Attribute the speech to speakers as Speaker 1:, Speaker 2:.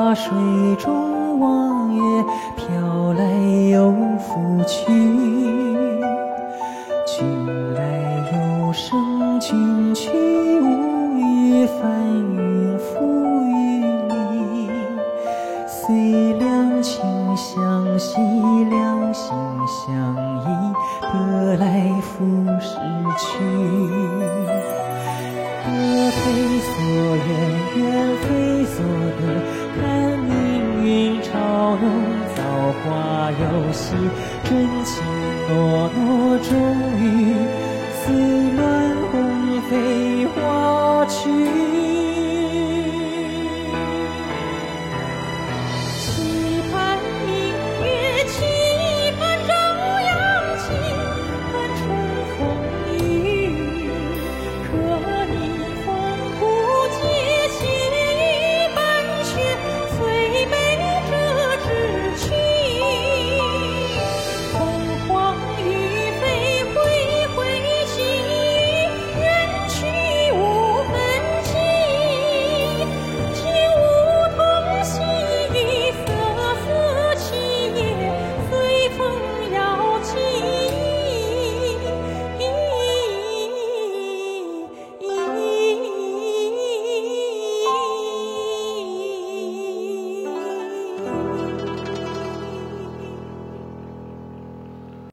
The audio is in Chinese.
Speaker 1: 花水中望月，飘来又拂去。君来有声君去，无语翻云覆雨里。虽两情相惜，两心相依，得来复失去。得非所愿，愿非所得，看命运嘲弄，造化游戏，真情诺诺，终于似乱红飞花去。